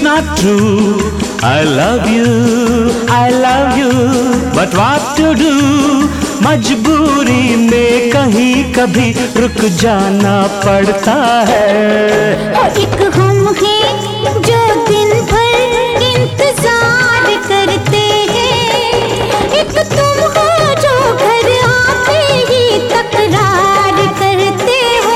not true. I love you, but what to do? मजबूरी में कहीं कभी रुक जाना पड़ता है। और एक हम हैं जो दिन भर इंतजार करते हैं, एक तुम हो जो घर आते ही तकरार करते हो।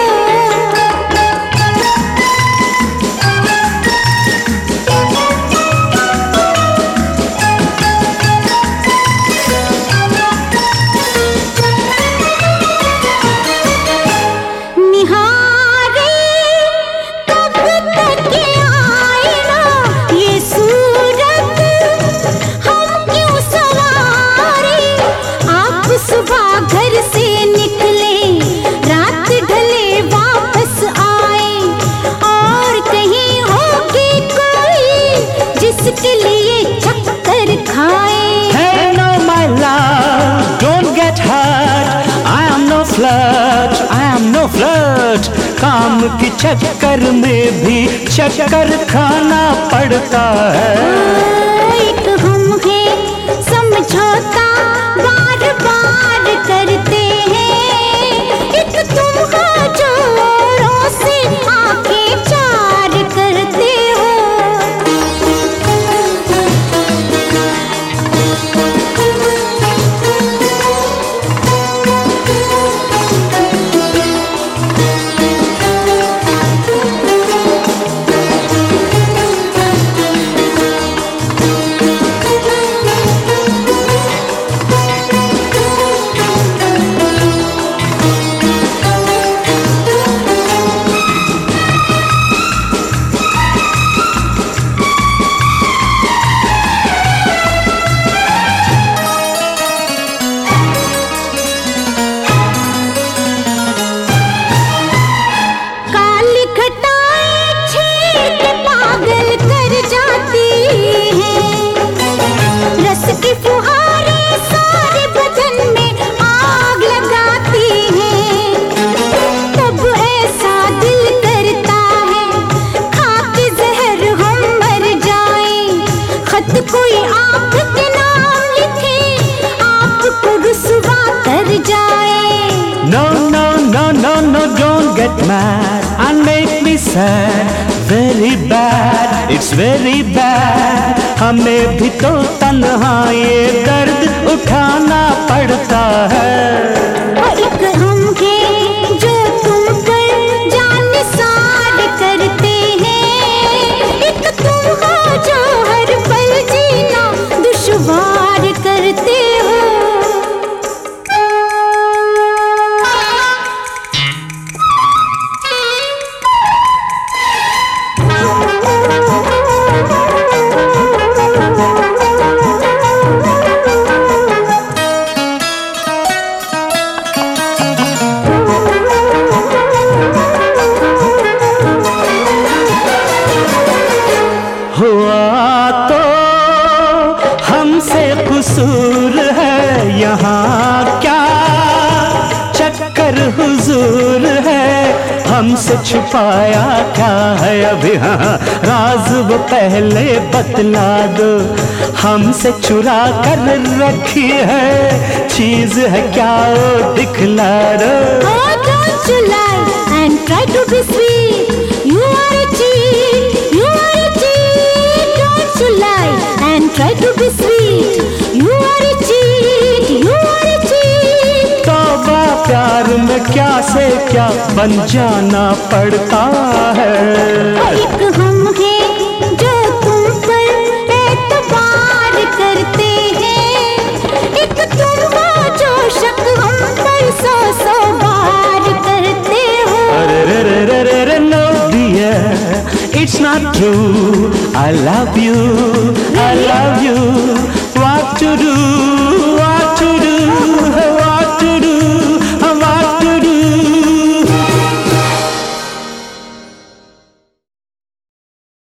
फ्लर्ट काम के चक्कर में भी चक्कर खाना पड़ता है। एक हम हैं समझौता बार बार करते हैं, एक तुम हो जो औरों से आके चार करते हो। कोई आपके नाम लिखे आपको रुसवा कर जाए। No, no, no, no, no, don't get mad and make me sad. Very bad, it's very bad. हमें भी तो तन्हा ये दर्द उठाना पड़ता है। एक हम हैं जो तुम पर जानिसार करते हैं, एक तुम हो जो हर पल जीना दुश्वार करते हो। हुआ तो हमसे कसूर है, यहाँ क्या चक्कर हुजूर है, हमसे छुपाया क्या है अभी? हाँ, राज वो पहले बतला दो, हमसे चुरा कर रखी है चीज है क्या वो दिखला दो। Oh, don't you lie and try to be sweet. You are a cheat. You are a cheat. Don't you lie and try to be sweet. You are a cheat. You are a cheat. तौबा प्यार में क्या से क्या बन जाना पड़ता है। एक हम हैं जो तुम पर एतबार करते हैं, एक तुम हो जो शक हम पर सौ सौ बार करते हो। अरे no dear, it's not true. I love you, what to do?